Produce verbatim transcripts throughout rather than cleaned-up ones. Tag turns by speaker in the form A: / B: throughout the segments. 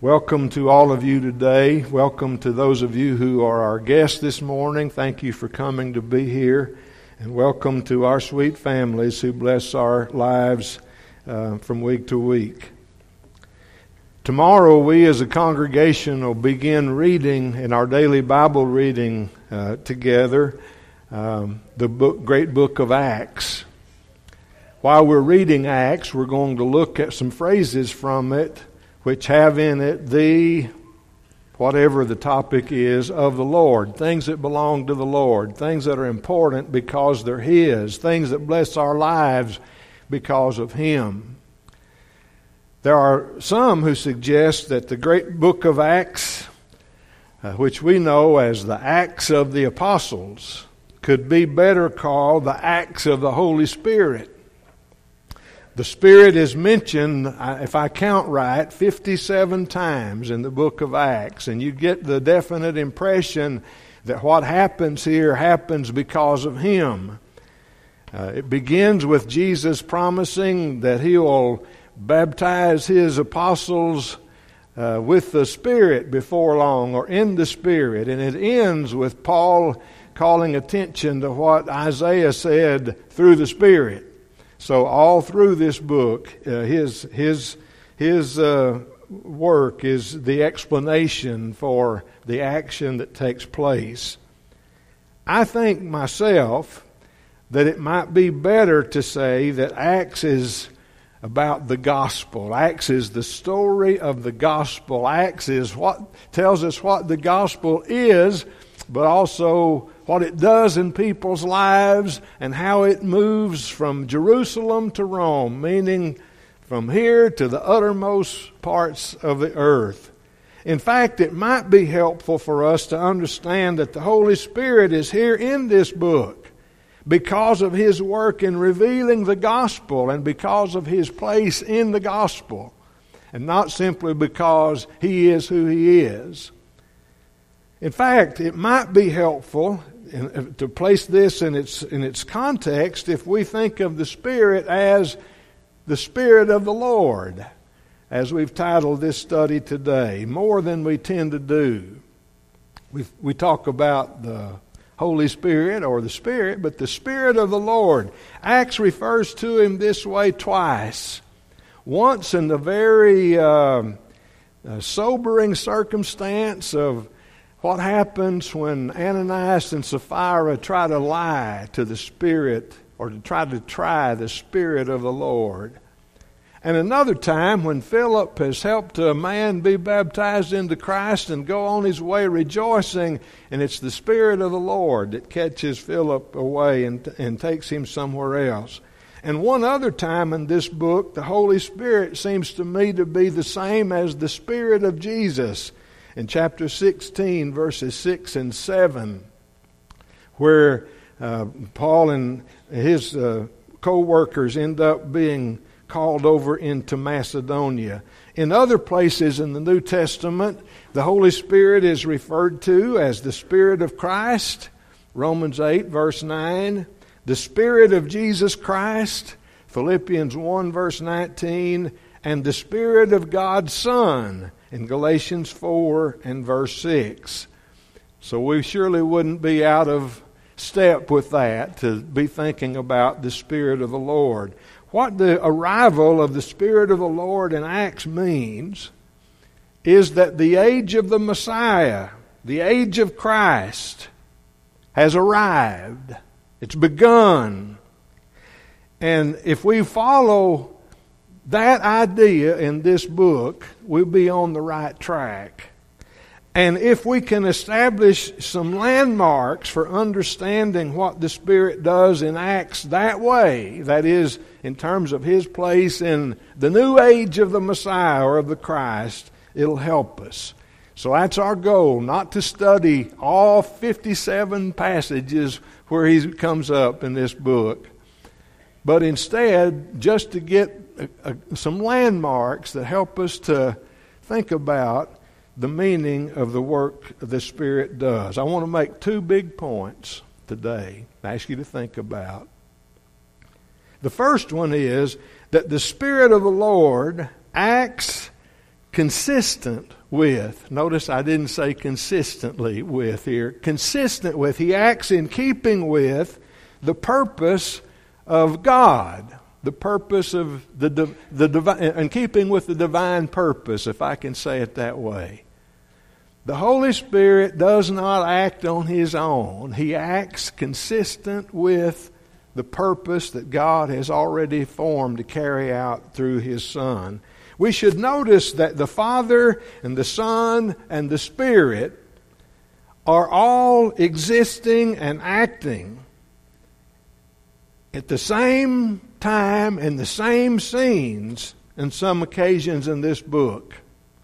A: Welcome to all of you today. Welcome to those of you who are our guests this morning. Thank you for coming to be here. And welcome to our sweet families who bless our lives uh, from week to week. Tomorrow we as a congregation will begin reading in our daily Bible reading uh, together um, the book, great book of Acts. While we're reading Acts, we're going to look at some phrases from it which have in it the, whatever the topic is, of the Lord. Things that belong to the Lord. Things that are important because they're His. Things that bless our lives because of Him. There are some who suggest that the great book of Acts, uh, which we know as the Acts of the Apostles, could be better called the Acts of the Holy Spirit. The Spirit is mentioned, if I count right, fifty-seven times in the book of Acts. And you get the definite impression that what happens here happens because of Him. Uh, it begins with Jesus promising that He will baptize His apostles uh, with the Spirit before long, or in the Spirit. And it ends with Paul calling attention to what Isaiah said through the Spirit. So all through this book, uh, his his his uh, work is the explanation for the action that takes place. I think myself that it might be better to say that Acts is about the gospel. Acts is the story of the gospel. Acts is what tells us what the gospel is, but also what it does in people's lives and how it moves from Jerusalem to Rome, meaning from here to the uttermost parts of the earth. In fact, it might be helpful for us to understand that the Holy Spirit is here in this book because of His work in revealing the gospel and because of His place in the gospel, and not simply because He is who He is. In fact, it might be helpful to place this in its in its context if we think of the Spirit as the Spirit of the Lord, as we've titled this study today, more than we tend to do. We we talk about the Holy Spirit or the Spirit, but the Spirit of the Lord. Acts refers to Him this way twice. Once in the very uh, uh, sobering circumstance of what happens when Ananias and Sapphira try to lie to the Spirit, or to try to try the Spirit of the Lord. And another time when Philip has helped a man be baptized into Christ and go on his way rejoicing, and it's the Spirit of the Lord that catches Philip away and, and takes him somewhere else. And one other time in this book, the Holy Spirit seems to me to be the same as the Spirit of Jesus. In chapter sixteen, verses six and seven, where uh, Paul and his uh, co-workers end up being called over into Macedonia. In other places in the New Testament, the Holy Spirit is referred to as the Spirit of Christ, Romans eight, verse nine, the Spirit of Jesus Christ, Philippians one, verse nineteen, and the Spirit of God's Son, in Galatians four and verse six. So we surely wouldn't be out of step with that to be thinking about the Spirit of the Lord. What the arrival of the Spirit of the Lord in Acts means is that the age of the Messiah, the age of Christ, has arrived. It's begun. And if we follow that idea in this book, we'll be on the right track. And if we can establish some landmarks for understanding what the Spirit does in Acts that way, that is, in terms of His place in the new age of the Messiah or of the Christ, it'll help us. So that's our goal, not to study all fifty-seven passages where He comes up in this book, but instead just to get A, a, some landmarks that help us to think about the meaning of the work the Spirit does. I want to make two big points today I ask you to think about. The first one is that the Spirit of the Lord acts consistent with. Notice I didn't say consistently with here. Consistent with. He acts in keeping with the purpose of God. The purpose of the, the divine, in keeping with the divine purpose, if I can say it that way. The Holy Spirit does not act on His own. He acts consistent with the purpose that God has already formed to carry out through His Son. We should notice that the Father and the Son and the Spirit are all existing and acting at the same time in the same scenes in some occasions in this book.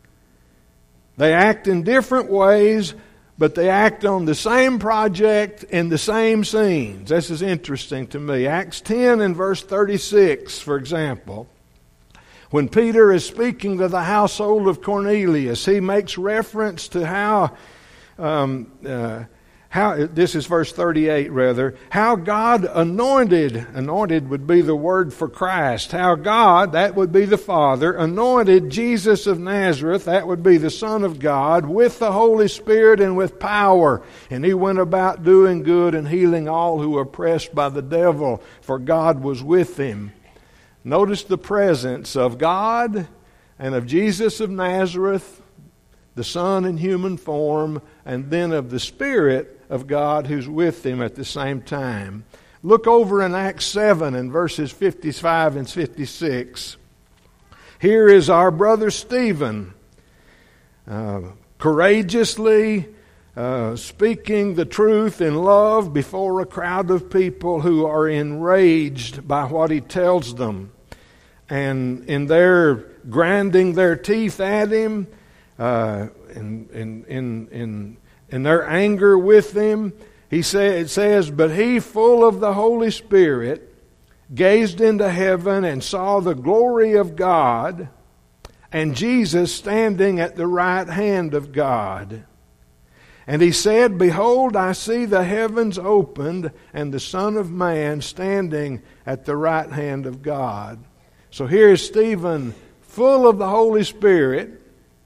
A: They act in different ways, but they act on the same project in the same scenes. This is interesting to me. Acts ten and verse thirty-six, for example. When Peter is speaking to the household of Cornelius, he makes reference to how, um, uh, how this is verse thirty-eight rather, how God anointed, anointed would be the word for Christ, how God, that would be the Father, anointed Jesus of Nazareth, that would be the Son of God, with the Holy Spirit and with power. And He went about doing good and healing all who were oppressed by the devil, for God was with Him. Notice the presence of God and of Jesus of Nazareth, the Son in human form, and then of the Spirit of God who's with Him at the same time. Look over in Acts seven and verses fifty-five and fifty-six. Here is our brother Stephen, uh, courageously uh, speaking the truth in love before a crowd of people who are enraged by what he tells them. And in their grinding their teeth at him, uh, in, in, in, in, in their anger with him, he say, it says, but he, full of the Holy Spirit, gazed into heaven and saw the glory of God and Jesus standing at the right hand of God. And he said, behold, I see the heavens opened and the Son of Man standing at the right hand of God. So here is Stephen, full of the Holy Spirit,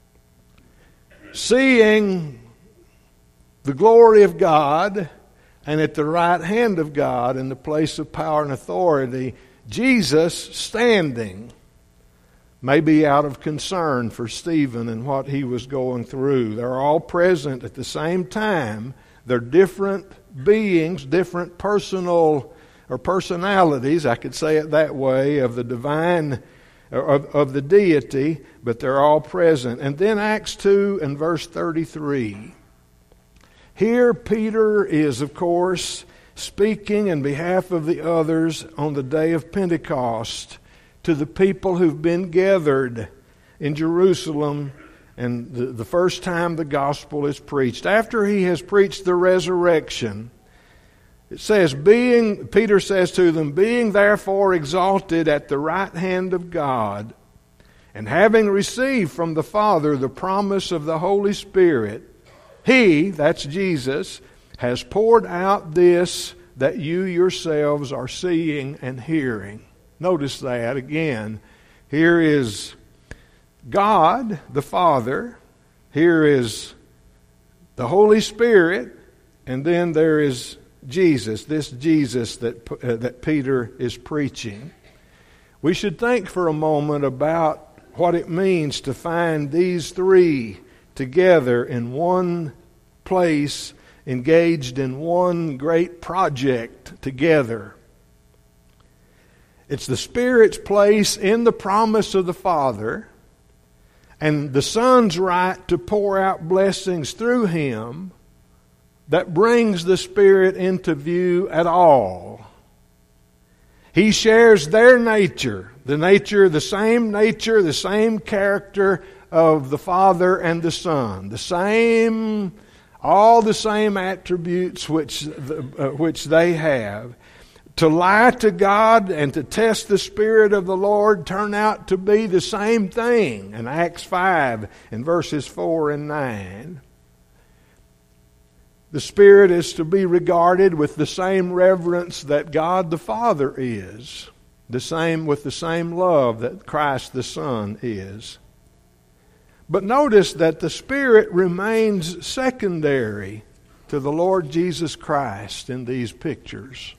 A: seeing the glory of God, and at the right hand of God, in the place of power and authority, Jesus standing, maybe out of concern for Stephen and what he was going through. They're all present at the same time. They're different beings, different personal or personalities, I could say it that way, of the divine, of, of the deity, but they're all present. And then Acts two and verse thirty-three. Here Peter is, of course, speaking in behalf of the others on the day of Pentecost to the people who've been gathered in Jerusalem, and the, the first time the gospel is preached. After he has preached the resurrection, it says, being, Peter says to them, being therefore exalted at the right hand of God, and having received from the Father the promise of the Holy Spirit, He, that's Jesus, has poured out this that you yourselves are seeing and hearing. Notice that again. Here is God, the Father. Here is the Holy Spirit. And then there is Jesus, this Jesus that, uh, that Peter is preaching. We should think for a moment about what it means to find these three together in one place, engaged in one great project together. It's the Spirit's place in the promise of the Father, and the Son's right to pour out blessings through Him that brings the Spirit into view at all. He shares their nature, the nature, the same nature, the same character of the Father and the Son, the same, all the same attributes which uh, which they have. To lie to God and to test the Spirit of the Lord turn out to be the same thing in Acts five in verses four and nine. The Spirit is to be regarded with the same reverence that God the Father is, the same with the same love that Christ the Son is. But notice that the Spirit remains secondary to the Lord Jesus Christ in these pictures.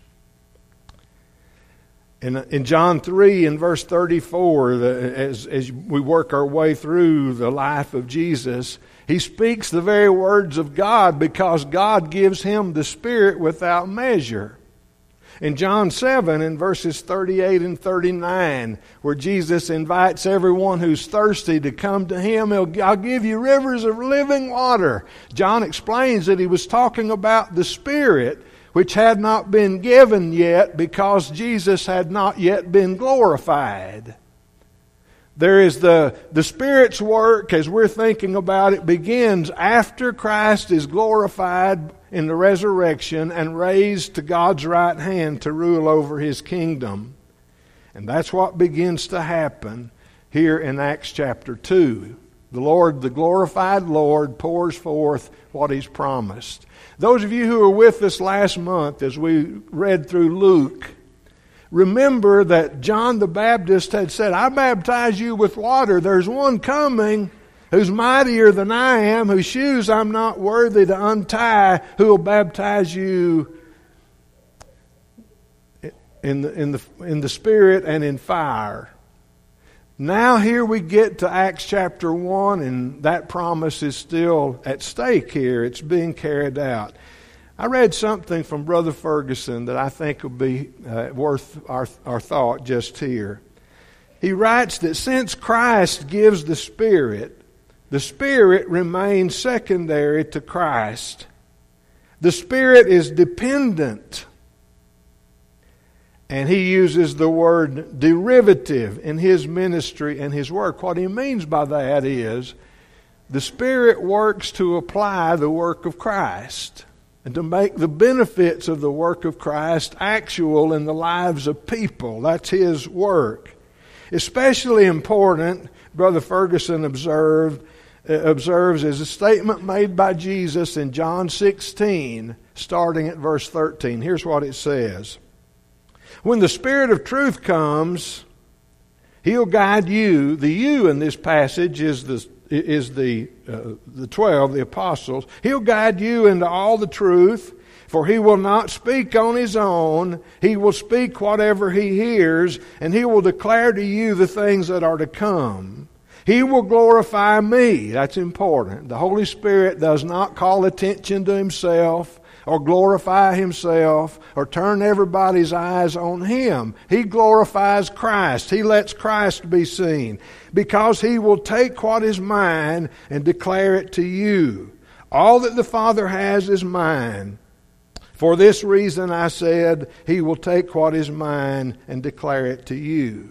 A: In, in John three, in verse thirty-four, the, as, as we work our way through the life of Jesus, he speaks the very words of God because God gives him the Spirit without measure. In John seven, in verses thirty-eight and thirty-nine, where Jesus invites everyone who's thirsty to come to him, I'll give you rivers of living water. John explains that he was talking about the Spirit, which had not been given yet because Jesus had not yet been glorified. There is the, the Spirit's work, as we're thinking about it, begins after Christ is glorified in the resurrection and raised to God's right hand to rule over His kingdom. And that's what begins to happen here in Acts chapter two. The Lord, the glorified Lord, pours forth what He's promised. Those of you who were with us last month as we read through Luke, remember that John the Baptist had said, I baptize you with water. There's one coming who's mightier than I am, whose shoes I'm not worthy to untie, who will baptize you in the, in the, in the Spirit and in fire. Now here we get to Acts chapter one, and that promise is still at stake here. It's being carried out. I read something from Brother Ferguson that I think will be uh, worth our, our thought just here. He writes that since Christ gives the Spirit, the Spirit remains secondary to Christ. The Spirit is dependent. And he uses the word derivative in his ministry and his work. What he means by that is the Spirit works to apply the work of Christ and to make the benefits of the work of Christ actual in the lives of people. That's his work. Especially important, Brother Ferguson observed, uh, observes is a statement made by Jesus in John sixteen, starting at verse thirteen. Here's what it says. When the Spirit of truth comes, He'll guide you. The you in this passage is the is the uh, the twelve, the apostles. He'll guide you into all the truth, for He will not speak on His own. He will speak whatever He hears, and He will declare to you the things that are to come. He will glorify me. That's important. The Holy Spirit does not call attention to Himself or glorify Himself, or turn everybody's eyes on Him. He glorifies Christ. He lets Christ be seen, because He will take what is mine and declare it to you. All that the Father has is mine. For this reason I said, He will take what is mine and declare it to you.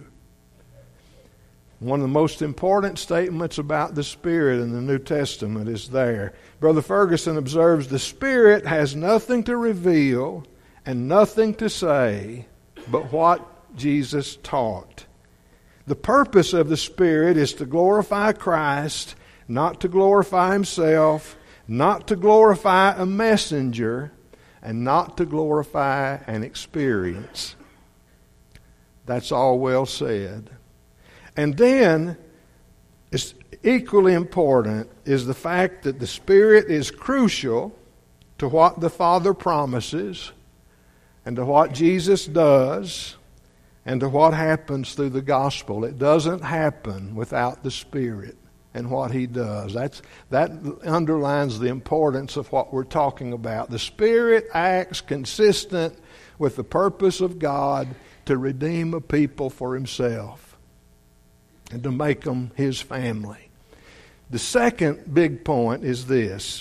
A: One of the most important statements about the Spirit in the New Testament is there. Brother Ferguson observes the Spirit has nothing to reveal and nothing to say but what Jesus taught. The purpose of the Spirit is to glorify Christ, not to glorify Himself, not to glorify a messenger, and not to glorify an experience. That's all well said. And then, it's equally important is the fact that the Spirit is crucial to what the Father promises and to what Jesus does and to what happens through the gospel. It doesn't happen without the Spirit and what He does. That's, that underlines the importance of what we're talking about. The Spirit acts consistent with the purpose of God to redeem a people for Himself and to make them His family. The second big point is this.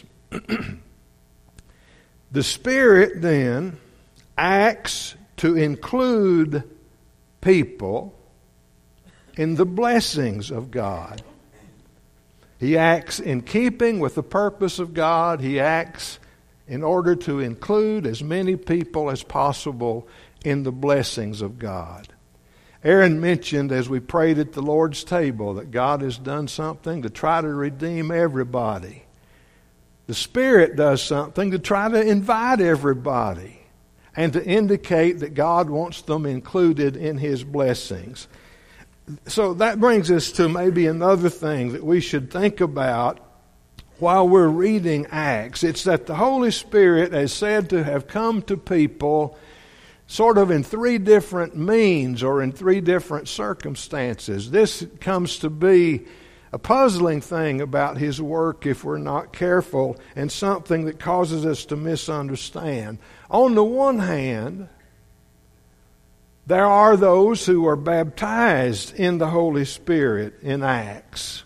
A: The Spirit then acts to include people in the blessings of God. He acts in keeping with the purpose of God. He acts in order to include as many people as possible in the blessings of God. Aaron mentioned as we prayed at the Lord's table that God has done something to try to redeem everybody. The Spirit does something to try to invite everybody and to indicate that God wants them included in His blessings. so that brings us to maybe another thing that we should think about while we're reading Acts. It's that the Holy Spirit is said to have come to people sort of in three different means or in three different circumstances. This comes to be a puzzling thing about His work if we're not careful, and something that causes us to misunderstand. On the one hand, there are those who are baptized in the Holy Spirit in Acts.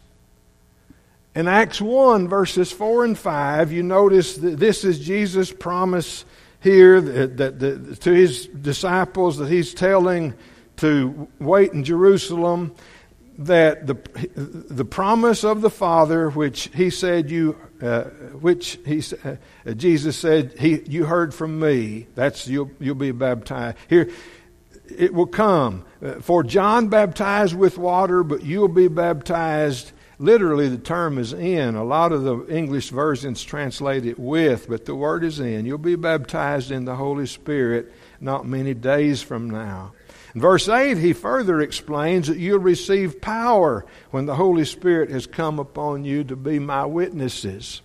A: In Acts one, verses four and five, you notice that this is Jesus' promise here that, that, that to His disciples that He's telling to wait in Jerusalem, that the the promise of the Father, which He said you, uh, which He uh, Jesus said He you heard from Me. That's you'll you'll be baptized here. It will come. For John baptized with water, but you'll be baptized. Literally, the term is in. A lot of the English versions translate it with, but the word is in. You'll be baptized in the Holy Spirit not many days from now. In verse eight, he further explains that you'll receive power when the Holy Spirit has come upon you to be my witnesses.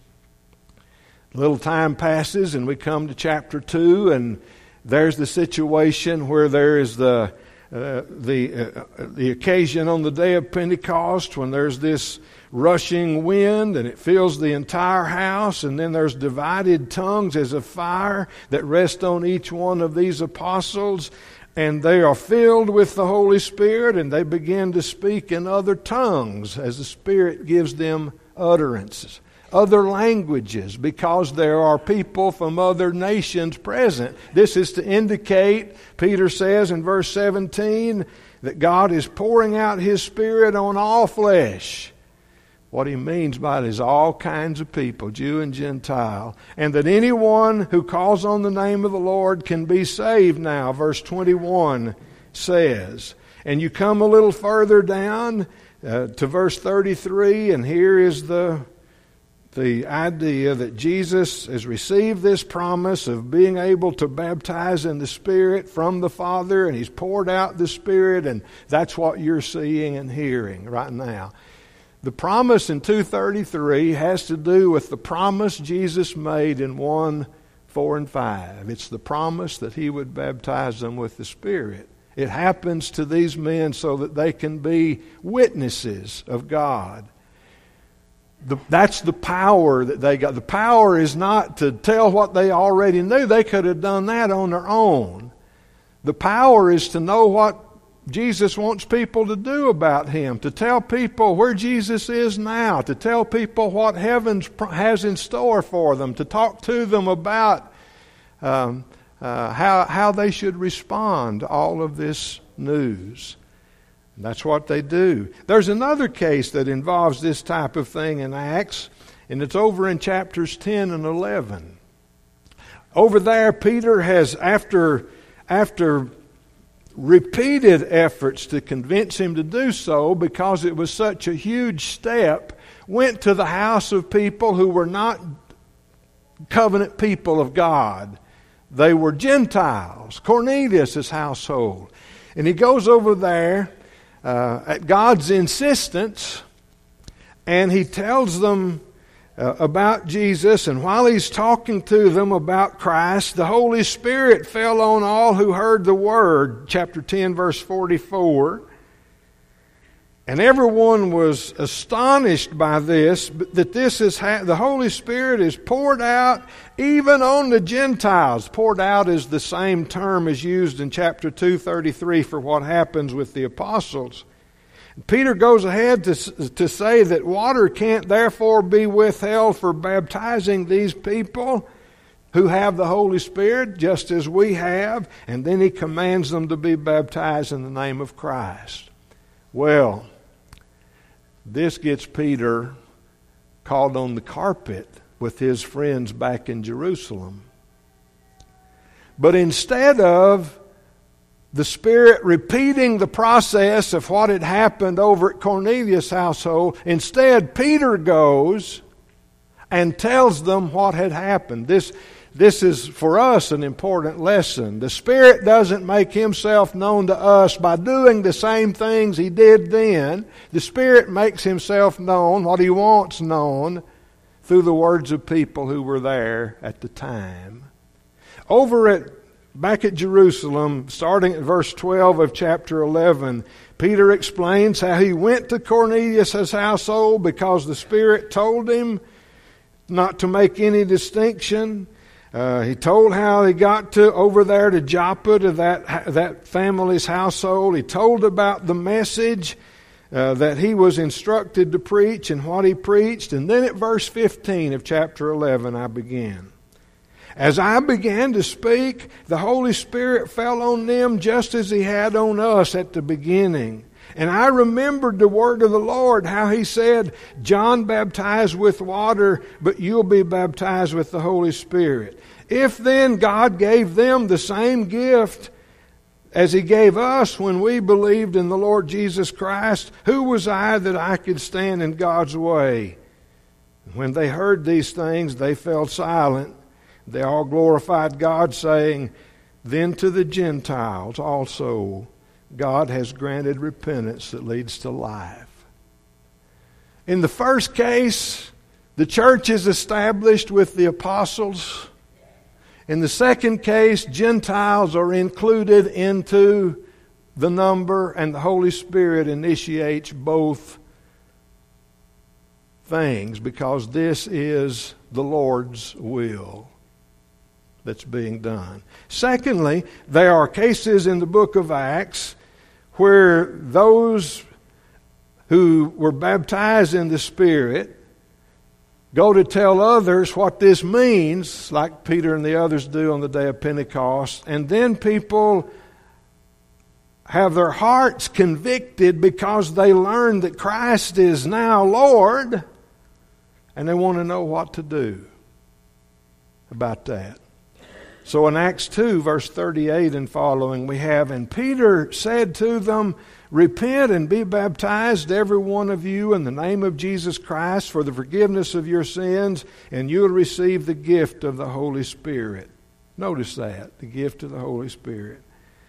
A: A little time passes and we come to chapter two, and there's the situation where there is the uh, the uh, the occasion on the day of Pentecost when there's this rushing wind and it fills the entire house, and then there's divided tongues as of fire that rest on each one of these apostles, and they are filled with the Holy Spirit, and they begin to speak in other tongues as the Spirit gives them utterances. Other languages, because there are people from other nations present. This is to indicate, Peter says in verse seventeen, that God is pouring out His Spirit on all flesh. What he means by it is all kinds of people, Jew and Gentile. And that anyone who calls on the name of the Lord can be saved now, verse twenty-one says. And you come a little further down uh, to verse thirty-three, and here is the The idea that Jesus has received this promise of being able to baptize in the Spirit from the Father, and He's poured out the Spirit, and that's what you're seeing and hearing right now. The promise in two thirty-three has to do with the promise Jesus made in one, four, and five. It's the promise that He would baptize them with the Spirit. It happens to these men so that they can be witnesses of God. The, that's the power that they got. The power is not to tell what they already knew. They could have done that on their own. The power is to know what Jesus wants people to do about Him, to tell people where Jesus is now, to tell people what heaven has in store for them, to talk to them about um, uh, how, how they should respond to all of this news. And that's what they do. There's another case that involves this type of thing in Acts, and it's over in chapters ten and eleven. Over there, Peter has, after, after repeated efforts to convince him to do so, because it was such a huge step, went to the house of people who were not covenant people of God. They were Gentiles, Cornelius' household. And he goes over there Uh, at God's insistence, and he tells them uh, about Jesus, and while he's talking to them about Christ, the Holy Spirit fell on all who heard the word, chapter ten, verse forty-four. And everyone was astonished by this, that this is ha- the Holy Spirit is poured out even on the Gentiles. Poured out is the same term as used in chapter two thirty-three for what happens with the apostles. Peter goes ahead to, to say that water can't therefore be withheld for baptizing these people who have the Holy Spirit, just as we have. And then he commands them to be baptized in the name of Christ. Well, this gets Peter called on the carpet with his friends back in Jerusalem. But instead of the Spirit repeating the process of what had happened over at Cornelius' household, instead Peter goes and tells them what had happened. This, this is for us an important lesson. The Spirit doesn't make Himself known to us by doing the same things He did then. The Spirit makes Himself known, what He wants known, through the words of people who were there at the time. Over at, back at Jerusalem, starting at verse twelve of chapter eleven, Peter explains how he went to Cornelius' household because the Spirit told him not to make any distinction. Uh, he told how he got to over there to Joppa, to that that family's household. He told about the message uh, that he was instructed to preach and what he preached. And then at verse fifteen of chapter eleven, I began. As I began to speak, the Holy Spirit fell on them just as He had on us at the beginning. And I remembered the word of the Lord, how He said, John baptized with water, but you'll be baptized with the Holy Spirit. If then God gave them the same gift as He gave us when we believed in the Lord Jesus Christ, who was I that I could stand in God's way? When they heard these things, they fell silent. They all glorified God, saying, then to the Gentiles also God has granted repentance that leads to life. In the first case, the church is established with the apostles. In the second case, Gentiles are included into the number, and the Holy Spirit initiates both things because this is the Lord's will that's being done. Secondly, there are cases in the book of Acts where those who were baptized in the Spirit go to tell others what this means, like Peter and the others do on the day of Pentecost, and then people have their hearts convicted because they learn that Christ is now Lord, and they want to know what to do about that. So in Acts two, verse thirty-eight and following, we have, and Peter said to them, repent and be baptized, every one of you, in the name of Jesus Christ for the forgiveness of your sins, and you'll receive the gift of the Holy Spirit. Notice that, the gift of the Holy Spirit.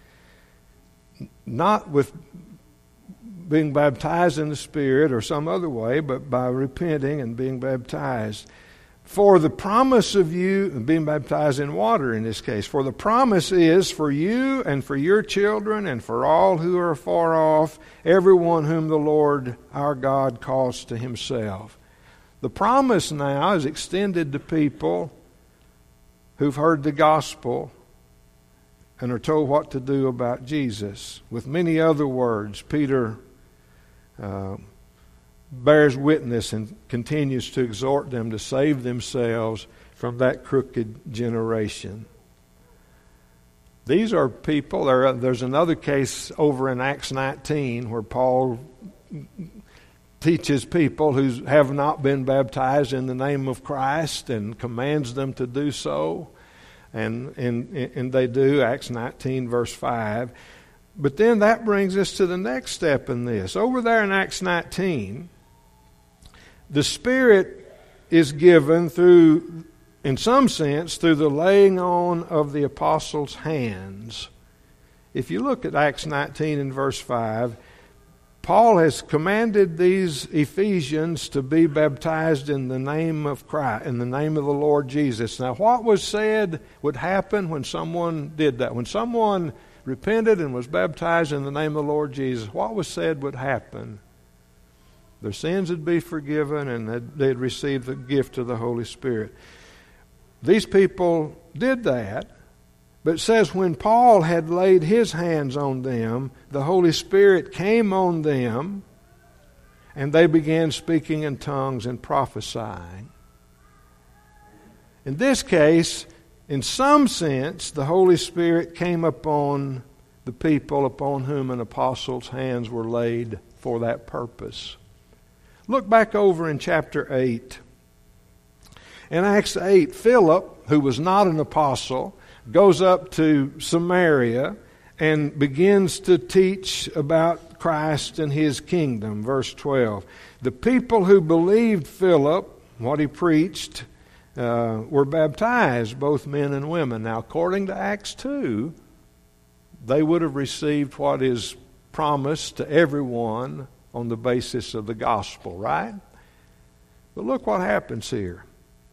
A: Not with being baptized in the Spirit or some other way, but by repenting and being baptized. For the promise of you, being baptized in water in this case, for the promise is for you and for your children and for all who are far off, everyone whom the Lord our God calls to Himself. The promise now is extended to people who've heard the gospel and are told what to do about Jesus. With many other words, Peter uh, bears witness and continues to exhort them to save themselves from that crooked generation. These are people, there, there's another case over in Acts nineteen where Paul teaches people who have not been baptized in the name of Christ and commands them to do so. And, and, and they do, Acts nineteen verse five. But then that brings us to the next step in this. Over there in Acts nineteen, the Spirit is given through, in some sense, through the laying on of the apostles' hands. If you look at Acts nineteen and verse five, Paul has commanded these Ephesians to be baptized in the name of Christ, in the name of the Lord Jesus. Now, what was said would happen when someone did that? When someone repented and was baptized in the name of the Lord Jesus, what was said would happen? Their sins would be forgiven and they'd receive the gift of the Holy Spirit. These people did that, but it says when Paul had laid his hands on them, the Holy Spirit came on them and they began speaking in tongues and prophesying. In this case, in some sense, the Holy Spirit came upon the people upon whom an apostle's hands were laid for that purpose. Look back over in chapter eight. In Acts eight, Philip, who was not an apostle, goes up to Samaria and begins to teach about Christ and His kingdom. Verse twelve. The people who believed Philip, what he preached, uh, were baptized, both men and women. Now, according to Acts two, they would have received what is promised to everyone on the basis of the gospel, right? But look what happens here.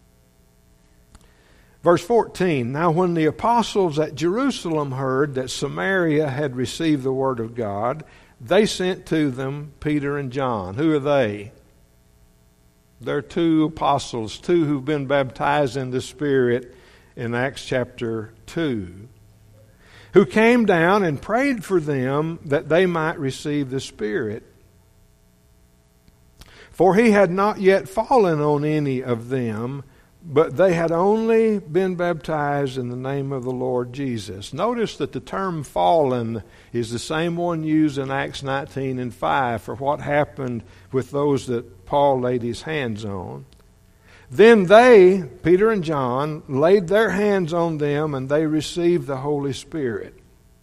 A: Verse fourteen, now when the apostles at Jerusalem heard that Samaria had received the word of God, they sent to them Peter and John. Who are they? They're two apostles, two who've been baptized in the Spirit in Acts chapter two, who came down and prayed for them that they might receive the Spirit. For he had not yet fallen on any of them, but they had only been baptized in the name of the Lord Jesus. Notice that the term fallen is the same one used in Acts nineteen and five for what happened with those that Paul laid his hands on. Then they, Peter and John, laid their hands on them and they received the Holy Spirit.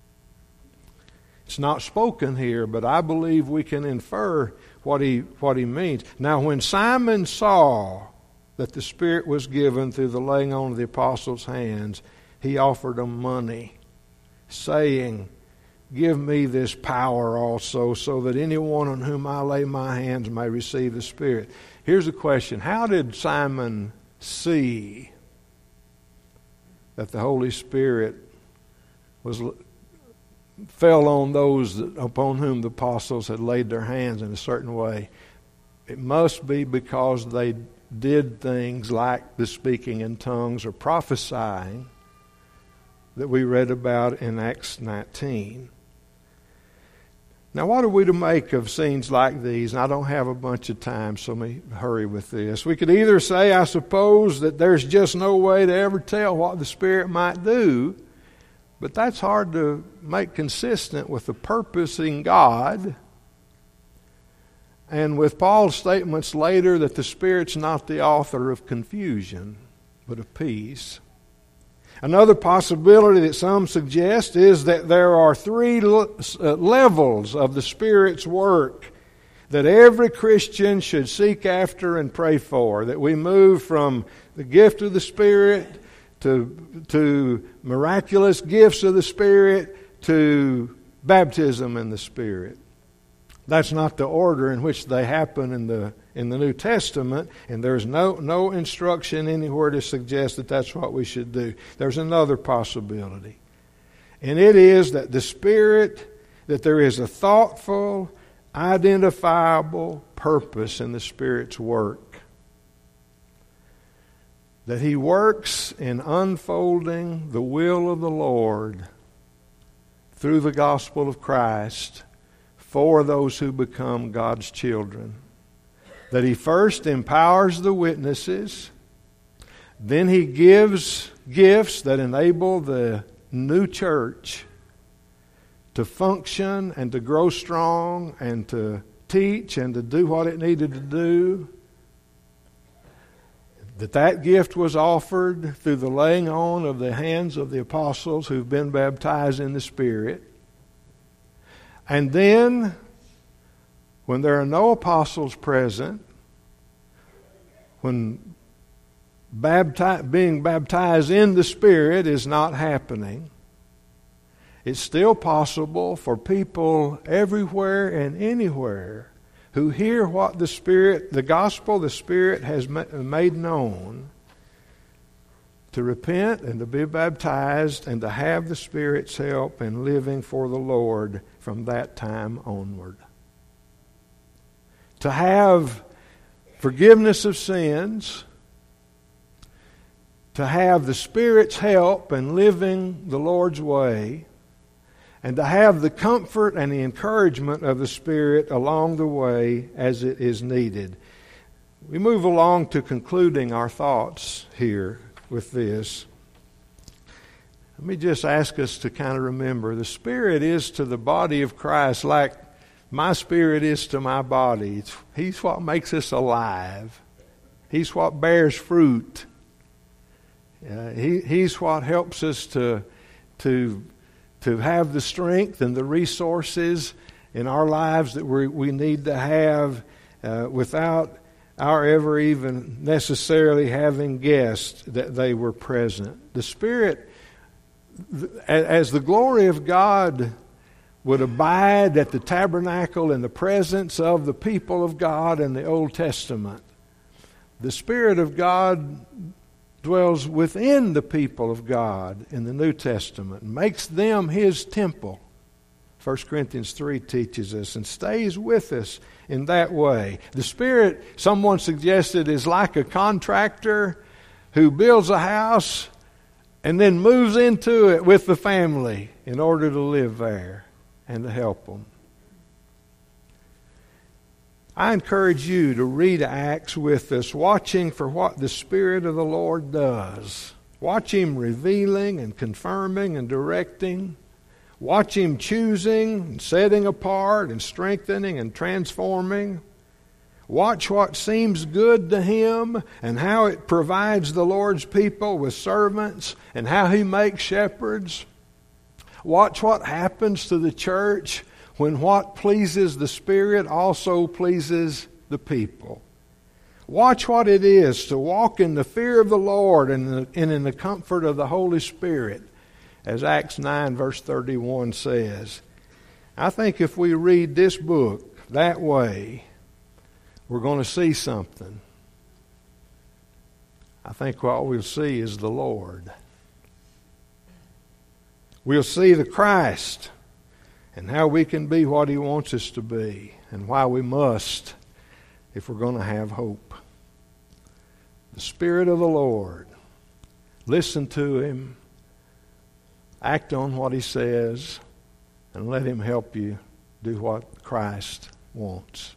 A: It's not spoken here, but I believe we can infer what he, what he means. Now when Simon saw that the Spirit was given through the laying on of the apostles' hands, he offered them money, saying, give me this power also, so that anyone on whom I lay my hands may receive the Spirit. Here's the question. How did Simon see that the Holy Spirit was fell on those that, upon whom the apostles had laid their hands in a certain way? It must be because they did things like the speaking in tongues or prophesying that we read about in Acts nineteen. Now, what are we to make of scenes like these? And I don't have a bunch of time, so let me hurry with this. We could either say, I suppose, that there's just no way to ever tell what the Spirit might do, but that's hard to make consistent with the purpose in God and with Paul's statements later that the Spirit's not the author of confusion, but of peace. Another possibility that some suggest is that there are three levels of the Spirit's work that every Christian should seek after and pray for. That we move from the gift of the Spirit to, to miraculous gifts of the Spirit to baptism in the Spirit. That's not the order in which they happen in the in the New Testament, and there's no no instruction anywhere to suggest that that's what we should do. There's another possibility, and it is that the Spirit, that there is a thoughtful, identifiable purpose in the Spirit's work. That He works in unfolding the will of the Lord through the gospel of Christ for those who become God's children. That He first empowers the witnesses, then He gives gifts that enable the new church to function and to grow strong and to teach and to do what it needed to do. That that gift was offered through the laying on of the hands of the apostles who've been baptized in the Spirit. And then, when there are no apostles present, when bapti- being baptized in the Spirit is not happening, it's still possible for people everywhere and anywhere who hear what the Spirit, the gospel the Spirit has ma- made known, to repent and to be baptized and to have the Spirit's help in living for the Lord from that time onward. To have forgiveness of sins, to have the Spirit's help in living the Lord's way, and to have the comfort and the encouragement of the Spirit along the way as it is needed. We move along to concluding our thoughts here with this. Let me just ask us to kind of remember, the Spirit is to the body of Christ like my spirit is to my body. It's, he's what makes us alive. He's what bears fruit. Uh, he, he's what helps us to, to, to have the strength and the resources in our lives that we, we need to have uh, without our ever even necessarily having guessed that they were present. The Spirit, as the glory of God would abide at the tabernacle in the presence of the people of God in the Old Testament, the Spirit of God dwells within the people of God in the New Testament, makes them His temple. First Corinthians three teaches us and stays with us in that way. The Spirit, someone suggested, is like a contractor who builds a house and then moves into it with the family in order to live there and to help them. I encourage you to read Acts with us, watching for what the Spirit of the Lord does. Watch Him revealing and confirming and directing. Watch Him choosing and setting apart and strengthening and transforming. Watch what seems good to Him and how it provides the Lord's people with servants and how He makes shepherds. Watch what happens to the church when what pleases the Spirit also pleases the people. Watch what it is to walk in the fear of the Lord and in the comfort of the Holy Spirit, as Acts nine verse thirty-one says. I think if we read this book that way, we're going to see something. I think what we'll see is the Lord. We'll see the Christ and how we can be what He wants us to be and why we must if we're going to have hope. The Spirit of the Lord. Listen to Him. Act on what He says and let Him help you do what Christ wants.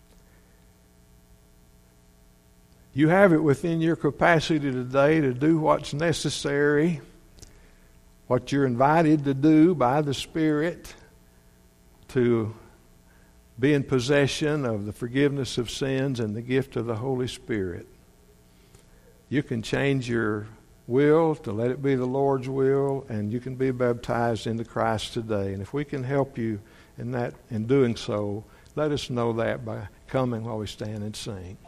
A: You have it within your capacity today to do what's necessary, what you're invited to do by the Spirit, to be in possession of the forgiveness of sins and the gift of the Holy Spirit. You can change your will to let it be the Lord's will, and you can be baptized into Christ today. And if we can help you in that, in doing so, let us know that by coming while we stand and sing.